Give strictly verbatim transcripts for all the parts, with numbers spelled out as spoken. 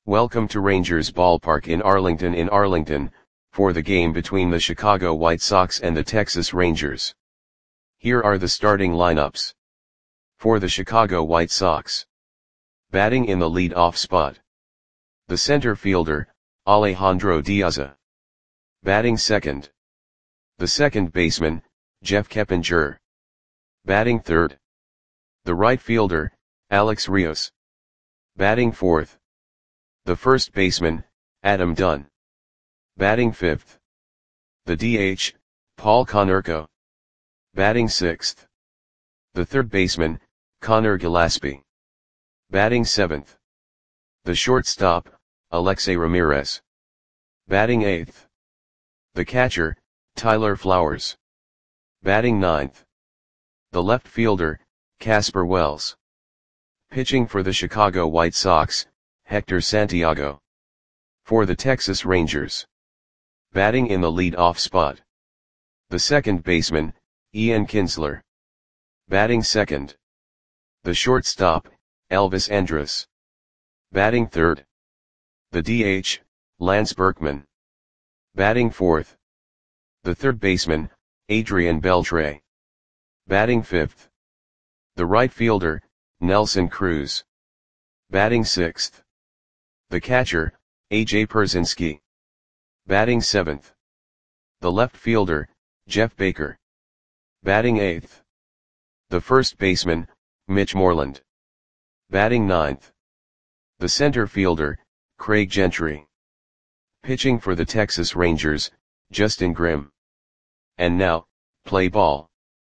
Welcome to Rangers Ballpark in Arlington in Arlington, for the game between the Chicago White Sox and the Texas Rangers. Here are the starting lineups. For the Chicago White Sox. Batting in the lead-off spot. The center fielder, Alejandro De Aza. Batting second. The second baseman, Jeff Keppinger. Batting third. The right fielder, Alex Rios. Batting fourth. The first baseman, Adam Dunn. Batting fifth. The D H, Paul Konerko. Batting sixth. The third baseman, Conor Gillaspie. Batting seventh. The shortstop, Alexei Ramirez. Batting eighth. The catcher, Tyler Flowers. Batting ninth. The left fielder, Casper Wells. Pitching for the Chicago White Sox, Hector Santiago. For the Texas Rangers. Batting in the lead-off spot. The second baseman, Ian Kinsler. Batting second. The shortstop, Elvis Andrus. Batting third. The D H, Lance Berkman. Batting fourth. The third baseman, Adrian Beltre. Batting fifth. The right fielder, Nelson Cruz. Batting sixth. The catcher, A J Pierzynski. Batting seventh. The left fielder, Jeff Baker. Batting eighth. The first baseman, Mitch Moreland. Batting ninth. The center fielder, Craig Gentry. Pitching for the Texas Rangers, Justin Grimm. And now, play ball.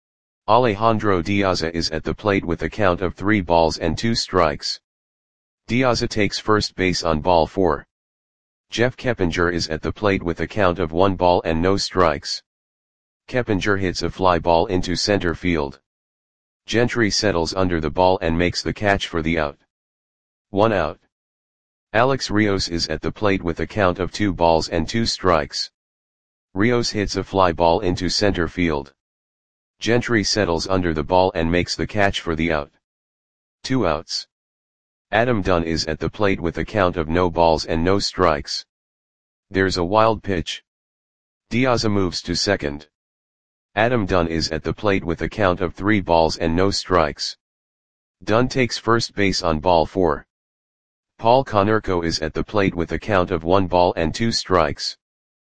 Alejandro De Aza is at the plate with a count of three balls and two strikes. De Aza takes first base on ball four. Jeff Keppinger is at the plate with a count of one ball and no strikes. Keppinger hits a fly ball into center field. Gentry settles under the ball and makes the catch for the out. One out. Alex Rios is at the plate with a count of two balls and two strikes. Rios hits a fly ball into center field. Gentry settles under the ball and makes the catch for the out. Two outs. Adam Dunn is at the plate with a count of no balls and no strikes. There's a wild pitch. De Aza moves to second. Adam Dunn is at the plate with a count of three balls and no strikes. Dunn takes first base on ball four. Paul Konerko is at the plate with a count of one ball and two strikes.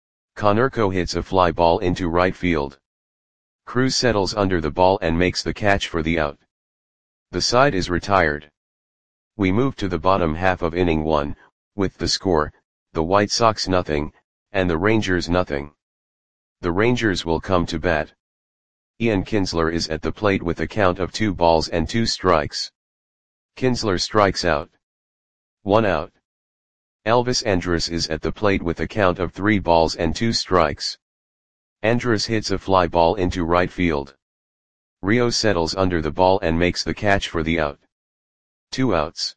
Konerko hits a fly ball into right field. Cruz settles under the ball and makes the catch for the out. The side is retired. We move to the bottom half of inning one, with the score, the White Sox nothing, and the Rangers nothing. The Rangers will come to bat. Ian Kinsler is at the plate with a count of two balls and two strikes. Kinsler strikes out. One out. Elvis Andrus is at the plate with a count of three balls and two strikes. Andrus hits a fly ball into right field. Rios settles under the ball and makes the catch for the out. Two outs.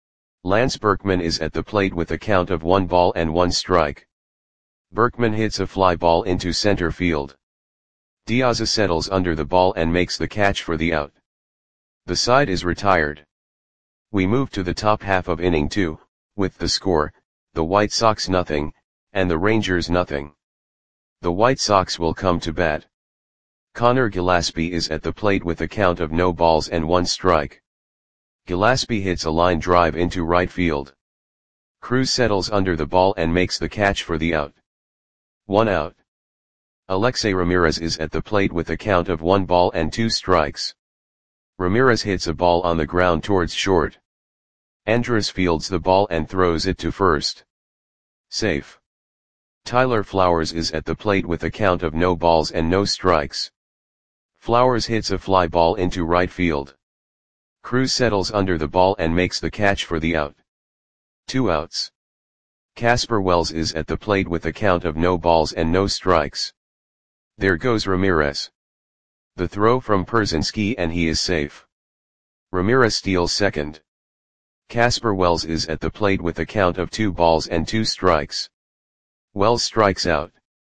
Lance Berkman is at the plate with a count of one ball and one strike. Berkman hits a fly ball into center field. De Aza settles under the ball and makes the catch for the out. The side is retired. We move to the top half of inning two, with the score, the White Sox nothing, and the Rangers nothing. The White Sox will come to bat. Conor Gillaspie is at the plate with a count of no balls and one strike. Gillaspie hits a line drive into right field. Cruz settles under the ball and makes the catch for the out. One out. Alexei Ramirez is at the plate with a count of one ball and two strikes. Ramirez hits a ball on the ground towards short. Andrus fields the ball and throws it to first. Safe. Tyler Flowers is at the plate with a count of no balls and no strikes. Flowers hits a fly ball into right field. Cruz settles under the ball and makes the catch for the out. Two outs. Casper Wells is at the plate with a count of no balls and no strikes. There goes Ramirez. The throw from Pierzynski and he is safe. Ramirez steals second. Casper Wells is at the plate with a count of two balls and two strikes. Wells strikes out.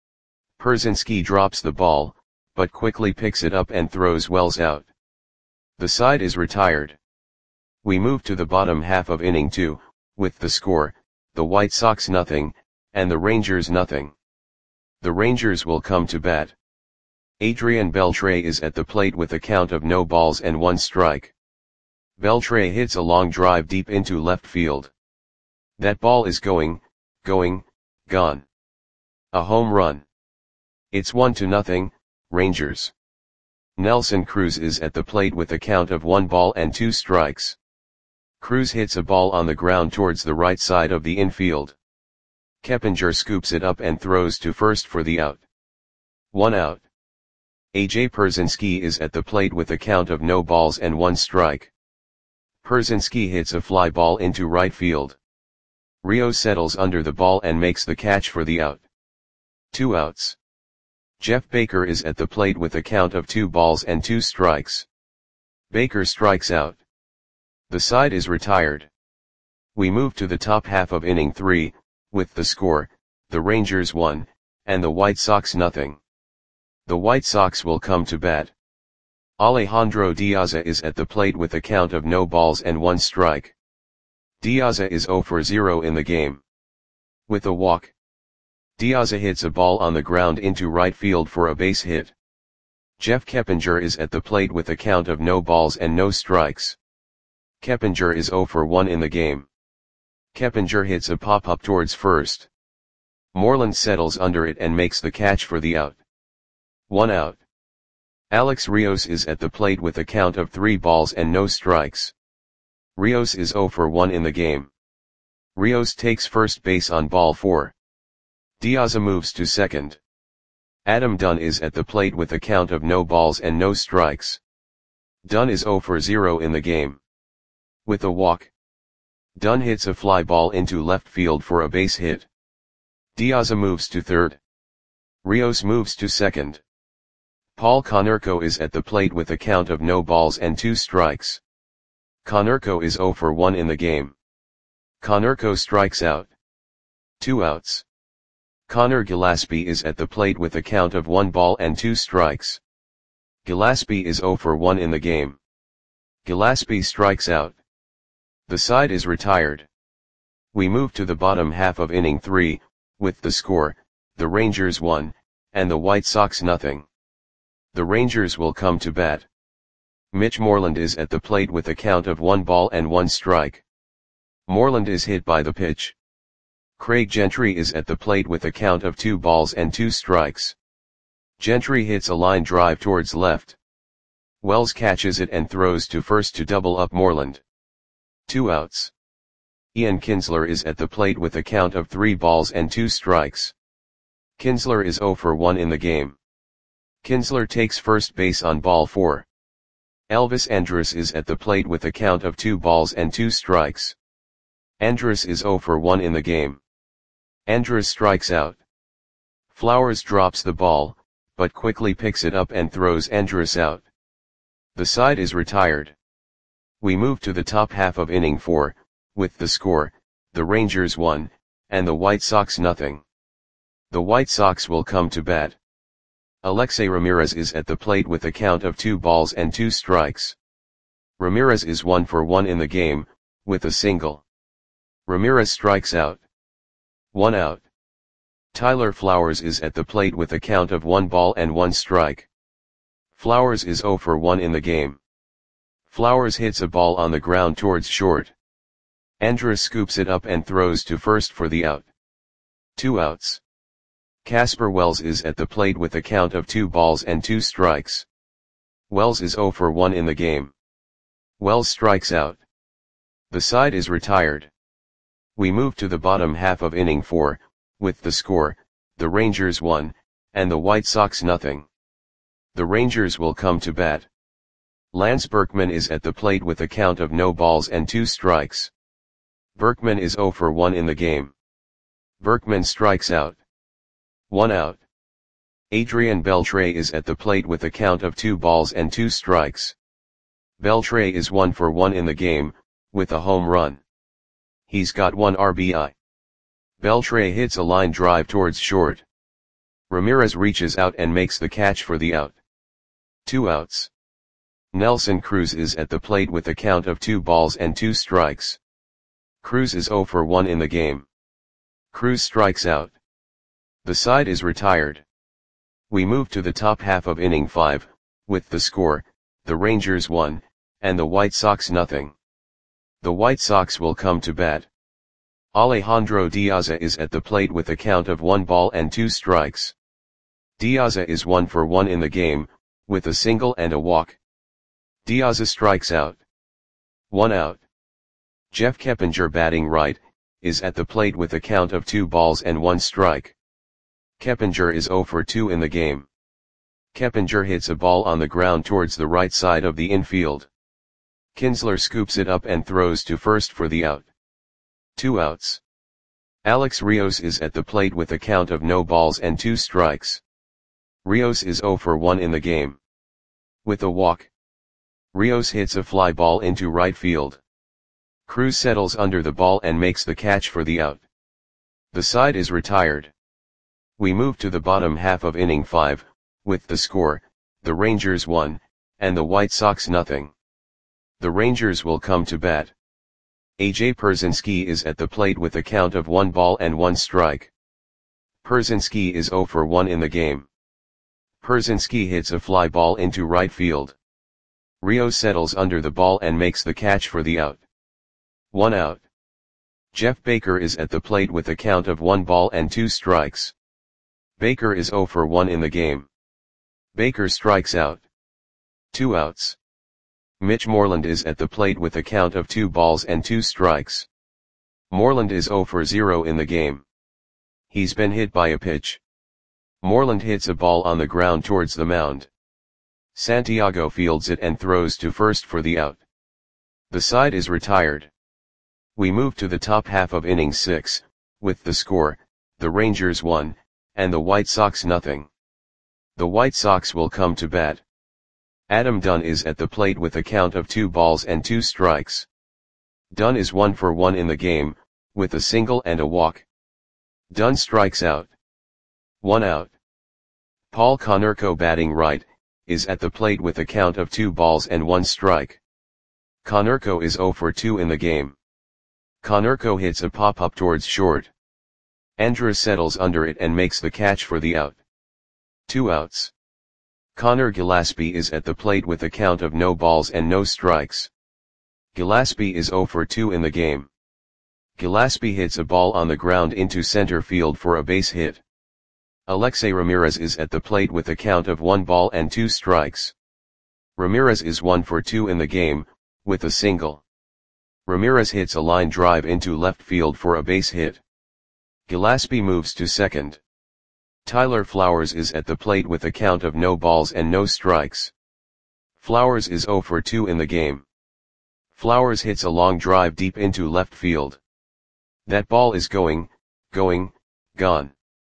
Pierzynski drops the ball, but quickly picks it up and throws Wells out. The side is retired. We move to the bottom half of inning two, with the score, the White Sox nothing, and the Rangers nothing. The Rangers will come to bat. Adrian Beltre is at the plate with a count of no balls and one strike. Beltre hits a long drive deep into left field. That ball is going, going, gone. A home run. It's one to nothing, Rangers. Nelson Cruz is at the plate with a count of one ball and two strikes. Cruz hits a ball on the ground towards the right side of the infield. Keppinger scoops it up and throws to first for the out. One out. A J Pierzynski is at the plate with a count of no balls and one strike. Pierzynski hits a fly ball into right field. Rios settles under the ball and makes the catch for the out. Two outs. Jeff Baker is at the plate with a count of two balls and two strikes. Baker strikes out. The side is retired. We move to the top half of inning three, with the score, the Rangers one, and the White Sox nothing. The White Sox will come to bat. Alejandro Diaza is at the plate with a count of no balls and one strike. Diaza is zero for zero in the game. With a walk, Diaza hits a ball on the ground into right field for a base hit. Jeff Keppinger is at the plate with a count of no balls and no strikes. Keppinger is zero for one in the game. Keppinger hits a pop-up towards first. Moreland settles under it and makes the catch for the out. One out. Alex Rios is at the plate with a count of three balls and no strikes. Rios is zero for one in the game. Rios takes first base on ball four. Diaza moves to second. Adam Dunn is at the plate with a count of no balls and no strikes. Dunn is zero for zero in the game. With a walk, Dunn hits a fly ball into left field for a base hit. Diaza moves to third. Rios moves to second. Paul Konerko is at the plate with a count of no balls and two strikes. Konerko is zero for one in the game. Konerko strikes out. Two outs. Connor Gillaspie is at the plate with a count of one ball and two strikes. Gillaspie is zero for one in the game. Gillaspie strikes out. The side is retired. We move to the bottom half of inning three, with the score, the Rangers one, and the White Sox nothing. The Rangers will come to bat. Mitch Moreland is at the plate with a count of one ball and one strike. Moreland is hit by the pitch. Craig Gentry is at the plate with a count of two balls and two strikes. Gentry hits a line drive towards left. Wells catches it and throws to first to double up Moreland. Two outs. Ian Kinsler is at the plate with a count of three balls and two strikes. Kinsler is zero for one in the game. Kinsler takes first base on ball four. Elvis Andrus is at the plate with a count of two balls and two strikes. Andrus is zero for one in the game. Andrus strikes out. Flowers drops the ball, but quickly picks it up and throws Andrus out. The side is retired. We move to the top half of inning four, with the score, the Rangers one, and the White Sox nothing. The White Sox will come to bat. Alexei Ramirez is at the plate with a count of two balls and two strikes. Ramirez is one for one in the game, with a single. Ramirez strikes out. One out. Tyler Flowers is at the plate with a count of one ball and one strike. Flowers is zero for one in the game. Flowers hits a ball on the ground towards short. Andrus scoops it up and throws to first for the out. Two outs. Casper Wells is at the plate with a count of two balls and two strikes. Wells is zero for one in the game. Wells strikes out. The side is retired. We move to the bottom half of inning four, with the score, the Rangers one, and the White Sox nothing. The Rangers will come to bat. Lance Berkman is at the plate with a count of no balls and two strikes. Berkman is zero for one in the game. Berkman strikes out. One out. Adrian Beltre is at the plate with a count of two balls and two strikes. Beltre is one for one in the game, with a home run. He's got one R B I. Beltre hits a line drive towards short. Ramirez reaches out and makes the catch for the out. Two outs. Nelson Cruz is at the plate with a count of two balls and two strikes. Cruz is zero for one in the game. Cruz strikes out. The side is retired. We move to the top half of inning five, with the score, the Rangers one, and the White Sox nothing. The White Sox will come to bat. Alejandro Diaz is at the plate with a count of one ball and two strikes. Diaz is one for one in the game, with a single and a walk. Diaz strikes out. One out. Jeff Keppinger, batting right, is at the plate with a count of two balls and one strike. Keppinger is zero for two in the game. Keppinger hits a ball on the ground towards the right side of the infield. Kinsler scoops it up and throws to first for the out. Two outs. Alex Rios is at the plate with a count of no balls and two strikes. Rios is zero for one in the game. With a walk. Rios hits a fly ball into right field. Cruz settles under the ball and makes the catch for the out. The side is retired. We move to the bottom half of inning five, with the score, the Rangers one, and the White Sox nothing. The Rangers will come to bat. A J Pierzynski is at the plate with a count of one ball and one strike. Pierzynski is zero for one in the game. Pierzynski hits a fly ball into right field. Rios settles under the ball and makes the catch for the out. One out. Jeff Baker is at the plate with a count of one ball and two strikes. Baker is zero for one in the game. Baker strikes out. Two outs. Mitch Moreland is at the plate with a count of two balls and two strikes. Moreland is zero for zero in the game. He's been hit by a pitch. Moreland hits a ball on the ground towards the mound. Santiago fields it and throws to first for the out. The side is retired. We move to the top half of inning six, with the score, the Rangers one, and the White Sox nothing. The White Sox will come to bat. Adam Dunn is at the plate with a count of two balls and two strikes. Dunn is one for one in the game, with a single and a walk. Dunn strikes out. One out. Paul Konerko, batting right, is at the plate with a count of two balls and one strike. Konerko is zero for two in the game. Konerko hits a pop-up towards short. Andrus settles under it and makes the catch for the out. Two outs. Connor Gillaspie is at the plate with a count of no balls and no strikes. Gillaspie is zero for two in the game. Gillaspie hits a ball on the ground into center field for a base hit. Alexei Ramirez is at the plate with a count of one ball and two strikes. Ramirez is one for two in the game, with a single. Ramirez hits a line drive into left field for a base hit. Gillaspie moves to second. Tyler Flowers is at the plate with a count of no balls and no strikes. Flowers is zero for two in the game. Flowers hits a long drive deep into left field. That ball is going, going, gone.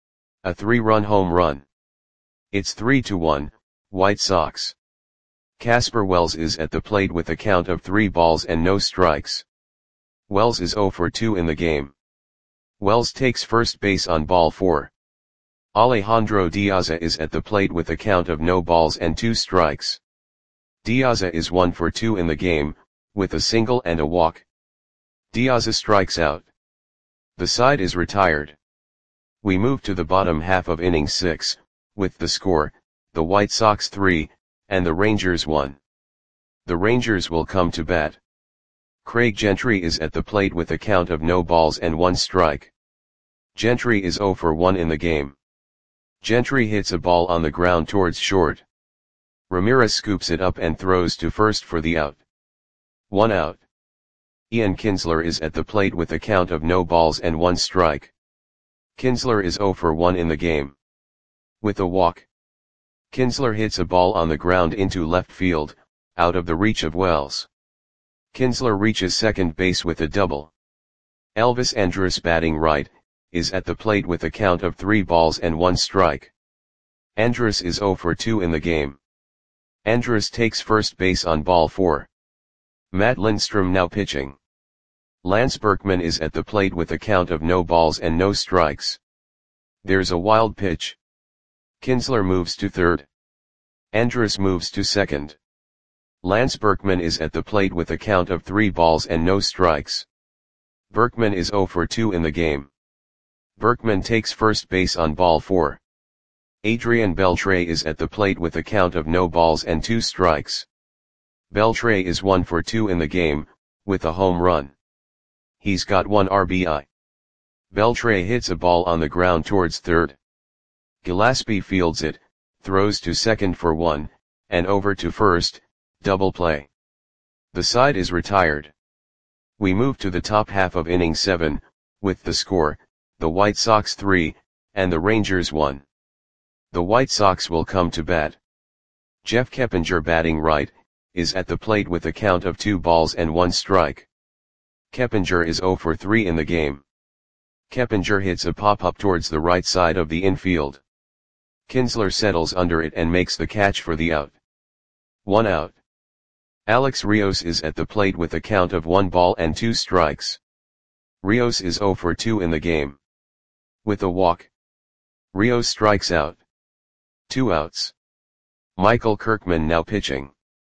A three-run home run. It's three to one, White Sox. Casper Wells is at the plate with a count of three balls and no strikes. Wells is zero for two in the game. Wells takes first base on ball four. Alejandro Diaz is at the plate with a count of no balls and two strikes. Diaz is one for two in the game, with a single and a walk. Diaz strikes out. The side is retired. We move to the bottom half of inning six, with the score, the White Sox three, and the Rangers one. The Rangers will come to bat. Craig Gentry is at the plate with a count of no balls and one strike. Gentry is zero for one in the game. Gentry hits a ball on the ground towards short. Ramirez scoops it up and throws to first for the out. One out. Ian Kinsler is at the plate with a count of no balls and one strike. Kinsler is zero for one in the game. With a walk. Kinsler hits a ball on the ground into left field, out of the reach of Wells. Kinsler reaches second base with a double. Elvis Andrus, batting right, is at the plate with a count of three balls and one strike. Andrus is zero for two in the game. Andrus takes first base on ball four. Matt Lindstrom now pitching. Lance Berkman is at the plate with a count of no balls and no strikes. There's a wild pitch. Kinsler moves to third. Andrus moves to second. Lance Berkman is at the plate with a count of three balls and no strikes. Berkman is zero for two in the game. Berkman takes first base on ball four. Adrian Beltre is at the plate with a count of no balls and two strikes. Beltre is one for two in the game, with a home run. He's got one R B I. Beltre hits a ball on the ground towards third. Gillespie fields it, throws to second for one, and over to first, double play. The side is retired. We move to the top half of inning seven, with the score, the White Sox three, and the Rangers one. The White Sox will come to bat. Jeff Keppinger, batting right, is at the plate with a count of two balls and one strike. Keppinger is zero for three in the game. Keppinger hits a pop-up towards the right side of the infield. Kinsler settles under it and makes the catch for the out. One out. Alex Rios is at the plate with a count of one ball and two strikes. Rios is zero for two in the game. With a walk, Rios strikes out. Two outs. Michael Kirkman now pitching.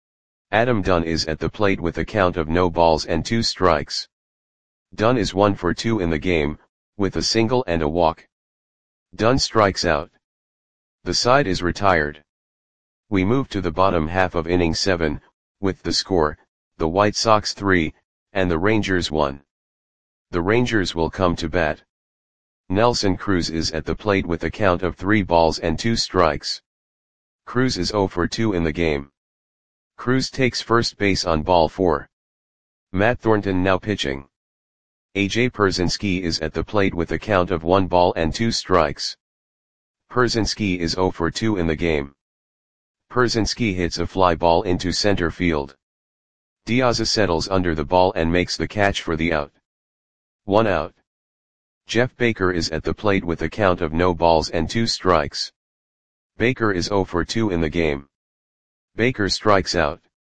Adam Dunn is at the plate with a count of no balls and two strikes. Dunn is one for two in the game, with a single and a walk. Dunn strikes out. The side is retired. We move to the bottom half of inning seven, with the score, the White Sox three, and the Rangers one. The Rangers will come to bat. Nelson Cruz is at the plate with a count of three balls and two strikes. Cruz is zero for two in the game. Cruz takes first base on ball four. Matt Thornton now pitching. A J Pierzynski is at the plate with a count of one ball and two strikes. Pierzynski is zero for two in the game. Pierzynski hits a fly ball into center field. Diaz settles under the ball and makes the catch for the out. One out. Jeff Baker is at the plate with a count of no balls and two strikes. Baker is zero for two in the game. Baker strikes out.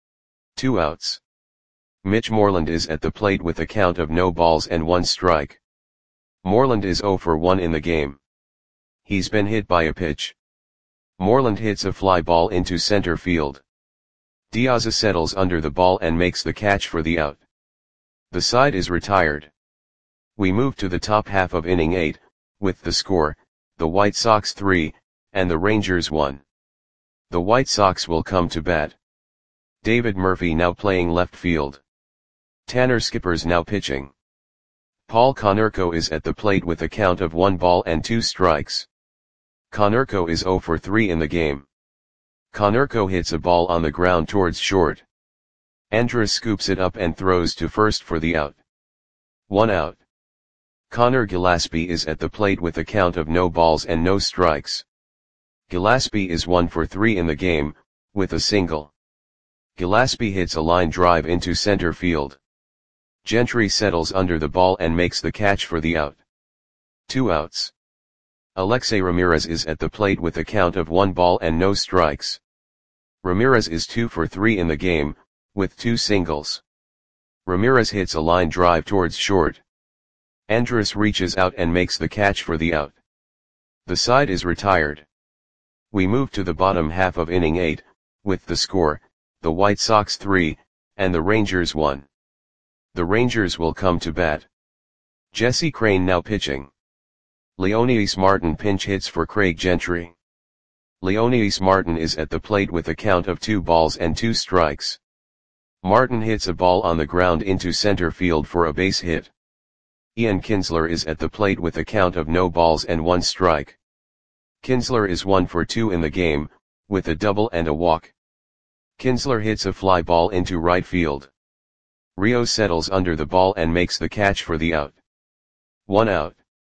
Two outs. Mitch Moreland is at the plate with a count of no balls and one strike. Moreland is zero for one in the game. He's been hit by a pitch. Moreland hits a fly ball into center field. Diaz settles under the ball and makes the catch for the out. The side is retired. We move to the top half of inning eight, with the score, the White Sox three, and the Rangers one. The White Sox will come to bat. David Murphy now playing left field. Tanner Skippers now pitching. Paul Konerko is at the plate with a count of one ball and two strikes. Konerko is zero for three in the game. Konerko hits a ball on the ground towards short. Andrus scoops it up and throws to first for the out. One out. Connor Gillespie is at the plate with a count of no balls and no strikes. Gillespie is one for three in the game, with a single. Gillespie hits a line drive into center field. Gentry settles under the ball and makes the catch for the out. Two outs. Alexei Ramirez is at the plate with a count of one ball and no strikes. Ramirez is two for three in the game, with two singles. Ramirez hits a line drive towards short. Andrus reaches out and makes the catch for the out. The side is retired. We move to the bottom half of inning eight, with the score, the White Sox three, and the Rangers one. The Rangers will come to bat. Jesse Crain now pitching. Leonidas Martin pinch hits for Craig Gentry. Leonidas Martin is at the plate with a count of two balls and two strikes. Martin hits a ball on the ground into center field for a base hit. Ian Kinsler is at the plate with a count of no balls and one strike. Kinsler is one for two in the game, with a double and a walk. Kinsler hits a fly ball into right field. Rio settles under the ball and makes the catch for the out. One out.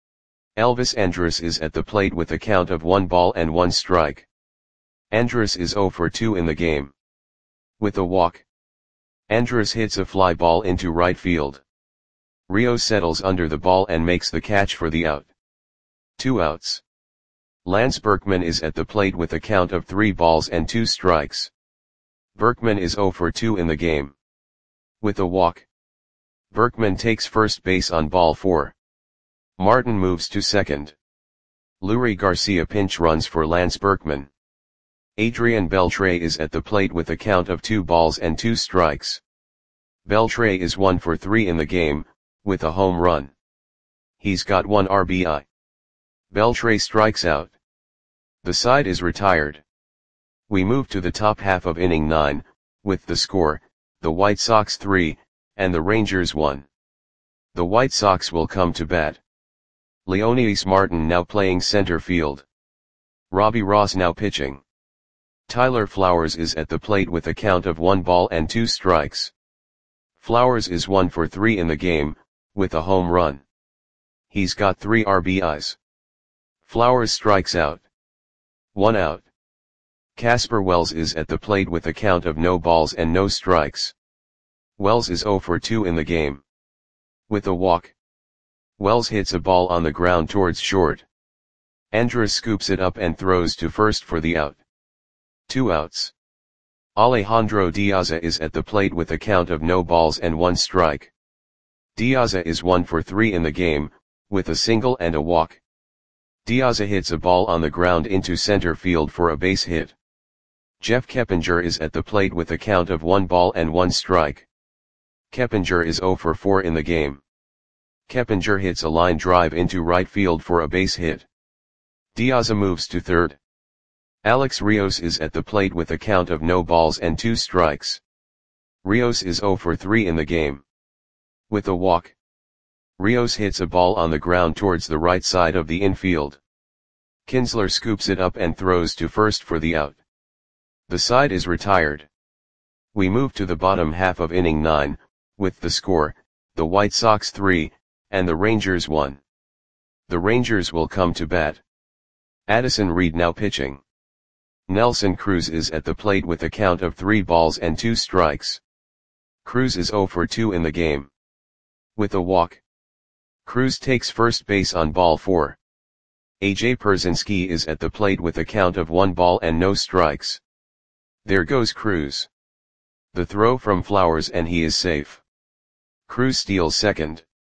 Elvis Andrus is at the plate with a count of one ball and one strike. Andrus is zero for two in the game. With a walk, Andrus hits a fly ball into right field. Rio settles under the ball and makes the catch for the out. Two outs. Lance Berkman is at the plate with a count of three balls and two strikes. Berkman is zero for two in the game. With a walk, Berkman takes first base on ball four. Martin moves to second. Lurie Garcia pinch runs for Lance Berkman. Adrian Beltre is at the plate with a count of two balls and two strikes. Beltre is one for three in the game, with a home run. He's got one R B I. Beltre strikes out. The side is retired. We move to the top half of inning nine, with the score, the White Sox three, and the Rangers one. The White Sox will come to bat. Leonidas Martin now playing center field. Robbie Ross now pitching. Tyler Flowers is at the plate with a count of one ball and two strikes. Flowers is one for three in the game, with a home run. He's got three R B Is. Flowers strikes out. One out. Casper Wells is at the plate with a count of no balls and no strikes. Wells is zero for two in the game. With a walk. Wells hits a ball on the ground towards short. Andrus scoops it up and throws to first for the out. Two outs. Alejandro Diaza is at the plate with a count of no balls and one strike. Diaza is one for three in the game, with a single and a walk. Diaza hits a ball on the ground into center field for a base hit. Jeff Keppinger is at the plate with a count of one ball and one strike. Keppinger is zero for four in the game. Keppinger hits a line drive into right field for a base hit. Diaza moves to third. Alex Rios is at the plate with a count of no balls and two strikes. Rios is zero for three in the game. With a walk. Rios hits a ball on the ground towards the right side of the infield. Kinsler scoops it up and throws to first for the out. The side is retired. We move to the bottom half of inning nine, with the score, the White Sox three, and the Rangers one. The Rangers will come to bat. Addison Reed now pitching. Nelson Cruz is at the plate with a count of three balls and two strikes. Cruz is zero for two in the game. With a walk. Cruz takes first base on ball four. A J Pierzynski is at the plate with a count of one ball and no strikes. There goes Cruz. The throw from Flowers and he is safe. Cruz steals second.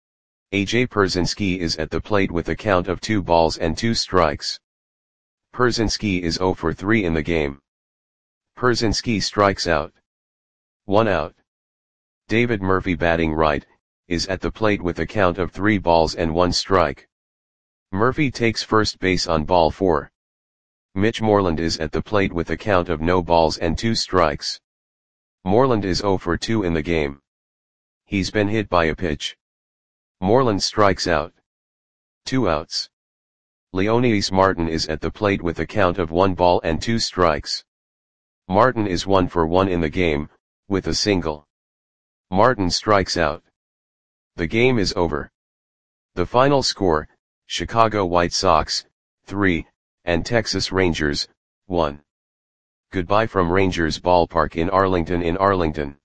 A J Pierzynski is at the plate with a count of two balls and two strikes. Pierzynski is zero for three in the game. Pierzynski strikes out. One out. David Murphy batting right, is at the plate with a count of three balls and one strike. Murphy takes first base on ball four. Mitch Moreland is at the plate with a count of no balls and two strikes. Moreland is zero for two in the game. He's been hit by a pitch. Moreland strikes out. Two outs. Leonidas Martin is at the plate with a count of one ball and two strikes. Martin is one for one in the game, with a single. Martin strikes out. The game is over. The final score, Chicago White Sox, three, and Texas Rangers, one. Goodbye from Rangers Ballpark in Arlington in Arlington.